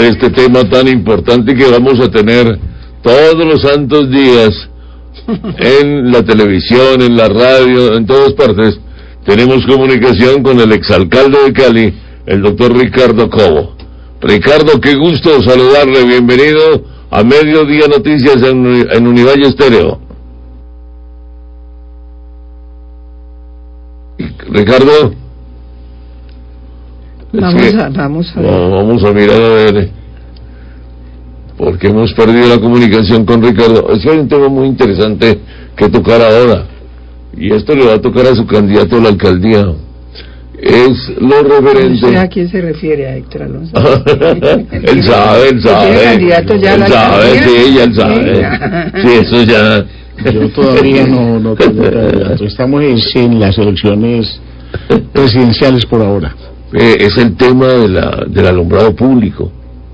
de este tema tan importante que vamos a tener todos los santos días en la televisión, en la radio, en todas partes. Tenemos comunicación con el exalcalde de Cali, el doctor Ricardo Cobo. Ricardo, qué gusto saludarle, bienvenido a Mediodía Noticias en Univalle Estéreo. Ricardo. Vamos a mirar a ver, porque hemos perdido la comunicación con Ricardo. Es que hay un tema muy interesante que tocar ahora, y esto le va a tocar a su candidato a la alcaldía. Es lo referente... No sé a quién se refiere, a Héctor Alonso. Él sabe. Él sabe. Sí, eso ya... Yo todavía no tengo candidato. Estamos en las elecciones presidenciales por ahora. Es el tema del alumbrado público.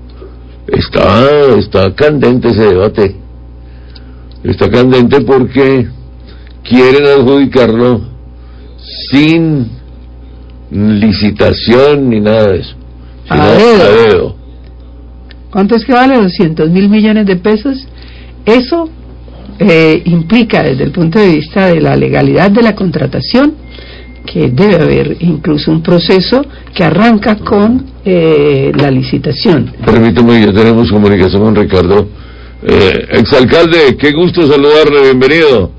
Está candente ese debate. Está candente porque quieren adjudicarlo sin licitación ni nada de eso, sino a dedo. ¿Cuánto es que vale? 200.000 millones de pesos. Eso implica, desde el punto de vista de la legalidad de la contratación, que debe haber incluso un proceso que arranca con la licitación. Permítame, ya tenemos comunicación con Ricardo. Exalcalde, qué gusto saludarle, bienvenido.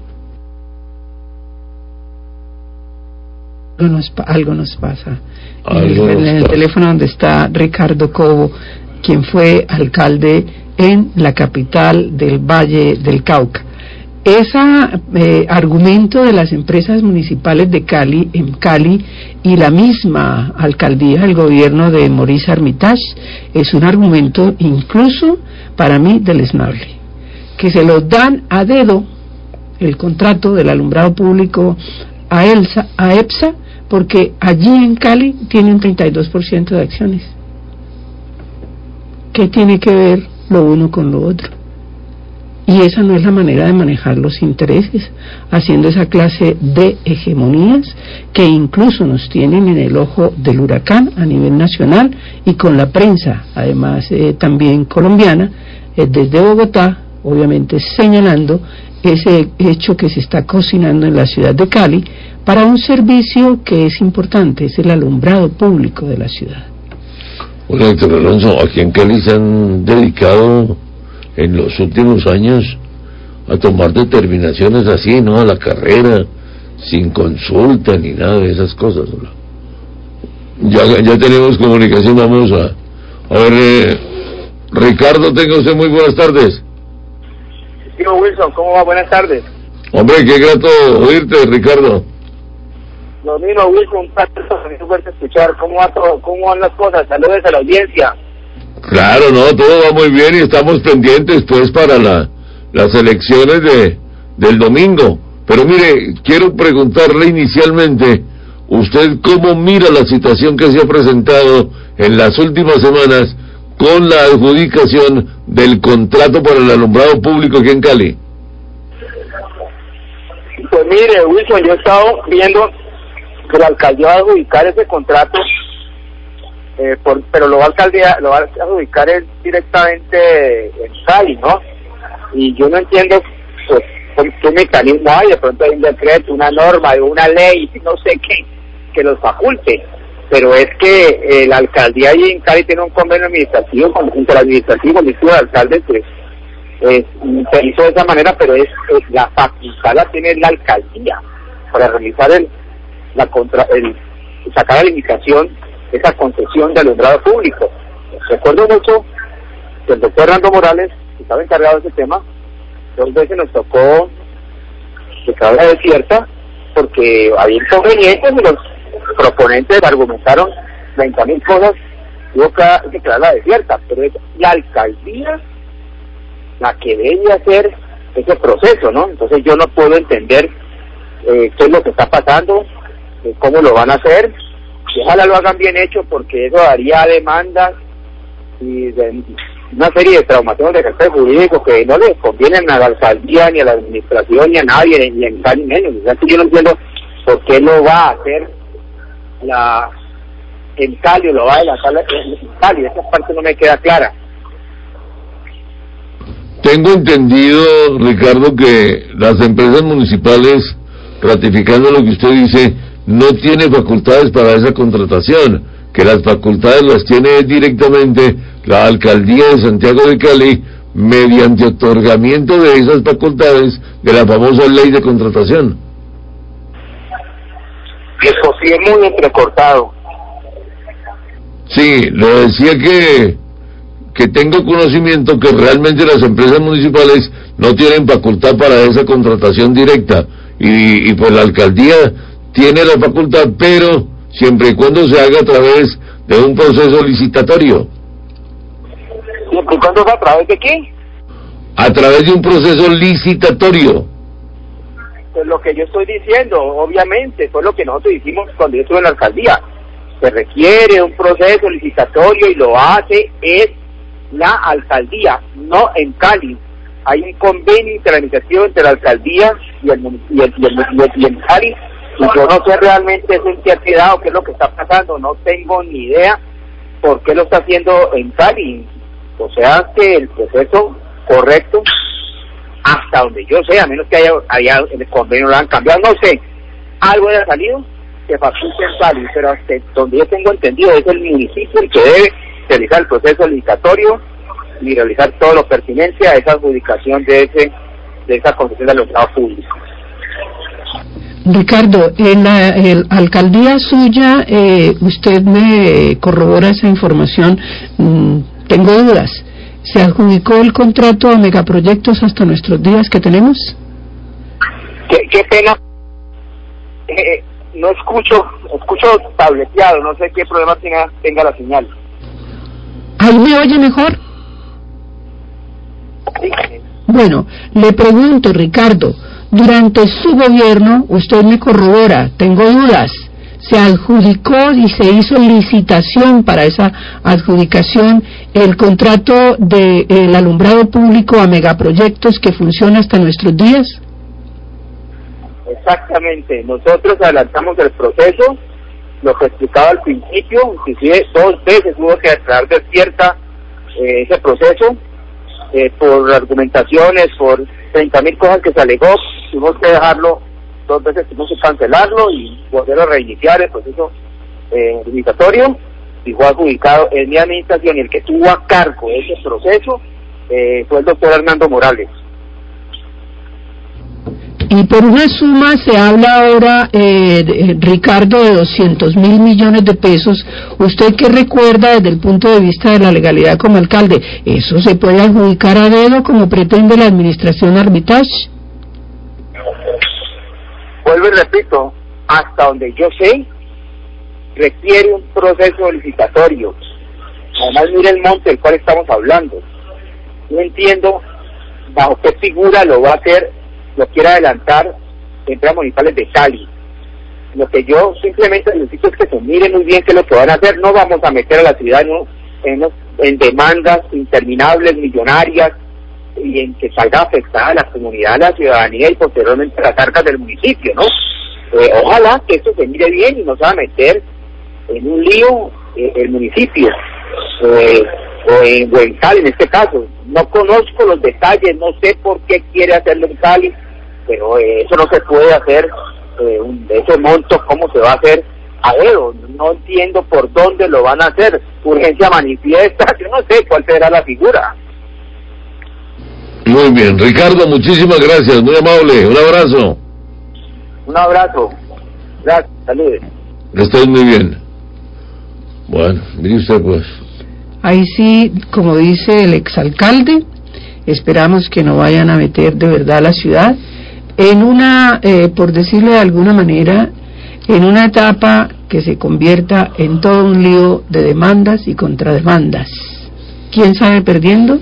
Algo nos pasa. En el teléfono donde está Ricardo Cobo, quien fue alcalde en la capital del Valle del Cauca. Ese argumento de las empresas municipales de Cali, en Cali, y la misma alcaldía, el gobierno de Maurice Armitage, es un argumento incluso para mí deleznable, que se lo dan a dedo el contrato del alumbrado público a EPSA, porque allí en Cali tiene un 32% de acciones. ¿Qué tiene que ver lo uno con lo otro? Y esa no es la manera de manejar los intereses, haciendo esa clase de hegemonías que incluso nos tienen en el ojo del huracán a nivel nacional y con la prensa, además también colombiana, desde Bogotá, obviamente señalando ese hecho que se está cocinando en la ciudad de Cali para un servicio que es importante, es el alumbrado público de la ciudad. Bueno, Héctor Alonso, aquí en Cali se han dedicado en los últimos años a tomar determinaciones así, ¿no? A la carrera, sin consulta ni nada de esas cosas, ¿no? Ya tenemos comunicación, vamos a ver, Ricardo, tenga usted muy buenas tardes. Tío Wilson, ¿cómo va? Buenas tardes. Hombre, qué grato oírte, Ricardo. Lo mismo, Wilson, un placer escuchar cómo va todo, cómo van las cosas. Saludos a la audiencia. Claro, no, todo va muy bien y estamos pendientes pues para las elecciones del domingo. Pero mire, quiero preguntarle inicialmente, ¿usted cómo mira la situación que se ha presentado en las últimas semanas con la adjudicación del contrato para el alumbrado público aquí en Cali? Pues mire, Wilson, yo he estado viendo que la alcaldía va a adjudicar ese contrato, pero lo va a adjudicar directamente en Cali, ¿no? Y yo no entiendo pues qué mecanismo hay. De pronto hay un decreto, una norma, una ley, no sé qué, que los faculte, pero es que la alcaldía allí en Cali tiene un convenio administrativo con el administrativo, el de alcaldes, pues se hizo de esa manera, pero la facultad la tiene la alcaldía para realizar sacar a limitación esa concesión de alumbrado público. Recuerdo mucho que el doctor Hernando Morales, que estaba encargado de ese tema, 2 veces nos tocó declararla desierta porque había inconvenientes y los proponentes argumentaron 30.000 cosas, tuvo que declararla desierta, pero es la alcaldía la que debe hacer ese proceso, ¿no? Entonces yo no puedo entender qué es lo que está pasando, cómo lo van a hacer. Ojalá lo hagan bien hecho, porque eso daría demandas y una serie de traumatismos de carácter jurídico que no les convienen a la alcaldía, ni a la administración, ni a nadie, ni en Cali menos. O sea, que yo no entiendo por qué lo va a hacer en Cali, o lo va a adelantar en Cali. Esa parte no me queda clara. Tengo entendido, Ricardo, que las empresas municipales, ratificando lo que usted dice, no tienen facultades para esa contratación, que las facultades las tiene directamente la Alcaldía de Santiago de Cali, mediante otorgamiento de esas facultades de la famosa ley de contratación. Eso sí es muy entrecortado. Sí, le decía que tengo conocimiento que realmente las empresas municipales no tienen facultad para esa contratación directa y pues la alcaldía tiene la facultad, pero siempre y cuando se haga a través de un proceso licitatorio. ¿Siempre y cuando a través de qué? A través de un proceso licitatorio. Pues lo que yo estoy diciendo, obviamente, fue lo que nosotros hicimos cuando yo estuve en la alcaldía. Se requiere un proceso licitatorio y lo hace es la alcaldía, no en Cali. Hay un convenio interadministrativo entre la alcaldía y en Cali, y yo no sé realmente eso en qué ha quedado, qué es lo que está pasando, no tengo ni idea por qué lo está haciendo en Cali. O sea que el proceso correcto, hasta donde yo sé, a menos que haya el convenio lo han cambiado, no sé, algo haya salido que faculte en Cali, pero hasta donde yo tengo entendido es el municipio el que debe realizar el proceso licitatorio y realizar todo lo pertinente a esa adjudicación de esa concesión de los trabajos públicos. Ricardo, en la alcaldía suya, usted me corrobora esa información, tengo dudas. ¿Se adjudicó el contrato a megaproyectos hasta nuestros días que tenemos? Qué pena. No escucho tableteado, no sé qué problema tenga la señal. ¿Ahí me oye mejor? Sí. Bueno, le pregunto, Ricardo, durante su gobierno, usted me corrobora, tengo dudas, se adjudicó y se hizo licitación para esa adjudicación el contrato del alumbrado público a megaproyectos que funciona hasta nuestros días. Exactamente, nosotros adelantamos el proceso, lo que explicaba al principio, inclusive 2 veces hubo que declarar desierta ese proceso, por argumentaciones, por 30.000 cosas que se alegó, tuvimos que dejarlo 2 veces, tuvimos que cancelarlo y volverlo a reiniciar el proceso licitatorio, y fue adjudicado en mi administración, y el que tuvo a cargo ese proceso fue el doctor Hernando Morales. Y por una suma se habla ahora, Ricardo, de 200.000 millones de pesos. ¿Usted qué recuerda desde el punto de vista de la legalidad como alcalde? ¿Eso se puede adjudicar a dedo como pretende la administración Armitage? Vuelvo y repito, hasta donde yo sé, requiere un proceso licitatorio. Además, mire el monte del cual estamos hablando. No entiendo bajo qué figura lo va a hacer, lo quiere adelantar empresas municipales de Cali. Lo que yo simplemente necesito es que se mire muy bien qué es lo que van a hacer. No vamos a meter a la ciudad en demandas interminables, millonarias, y en que salga afectada la comunidad, la ciudadanía y posteriormente las arcas del municipio, ¿no? Ojalá que esto se mire bien y no se va a meter en un lío el municipio, o en Cali en este caso. No conozco los detalles, no sé por qué quiere hacerlo en Cali, pero eso no se puede hacer, ese monto, ¿cómo se va a hacer a dedo? No entiendo por dónde lo van a hacer, urgencia manifiesta, yo no sé cuál será la figura. Muy bien, Ricardo, muchísimas gracias, muy amable, un abrazo. Un abrazo, gracias, saludos. Estás muy bien. Bueno, mire usted pues. Ahí sí, como dice el exalcalde, esperamos que no vayan a meter de verdad a la ciudad en una, por decirlo de alguna manera, en una etapa que se convierta en todo un lío de demandas y contrademandas. ¿Quién sale perdiendo?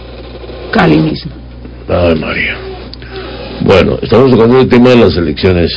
Cali mismo. Ay, María. Bueno, estamos tocando el tema de las elecciones.